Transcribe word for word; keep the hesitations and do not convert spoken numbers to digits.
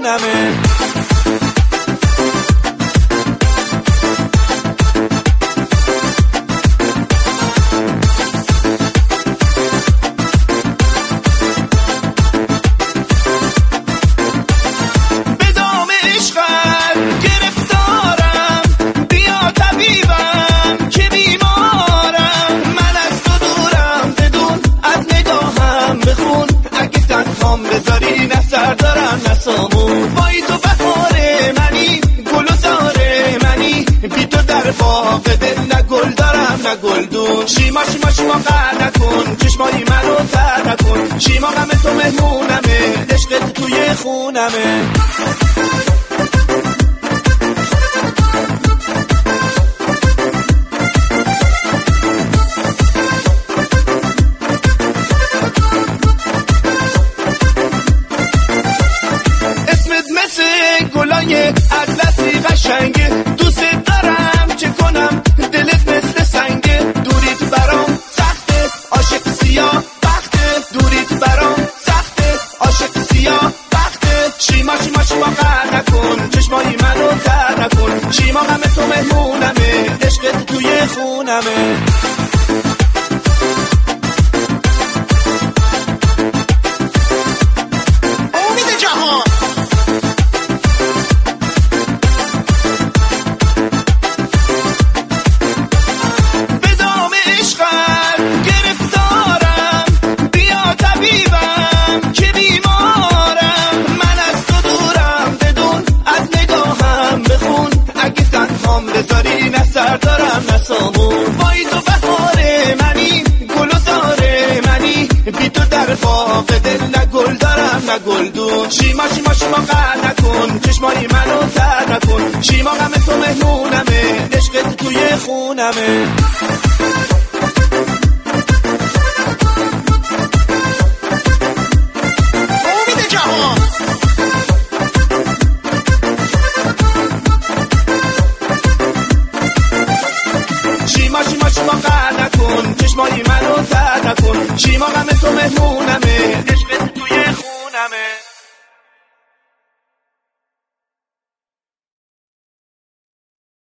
خونمه. بذاری نه سر دارم نه سامون، وای تو بهاره منی، گل و زاره منی، بی تو در باغ دل نه گل دارم نه گلدون. شیما شیما شیما قهر نکن، چشمایی منو تر نکن، شیما غم تو مهمونمه، عشقت توی خونمه. گلای اطلسی قشنگه، دوست دارم چه کنم دلت مثل سنگه، دوریت برام سخته عاشق سیاه بخته، دوریت برام سخته عاشق سیاه بخته. شیما شیما شیما قهر نکن، چشمایی منو تر نکن، شیما غم تو مهمونمه، عشقت توی خونمه. بذاری نه سر دارم نه سامون، وای تو بهاره منی، گل و زاره منی، بی تو در باغ دل نه گل دارم نه گلدون. شیما شیما شیما قهر نکن، چشمایی منو تر نکن، شیما غم تو مهمونمه، عشقت توی خونمه. شیما شیما شیما قهر نکن، چشمایی منو تر نکن، شیما غم تو مهمون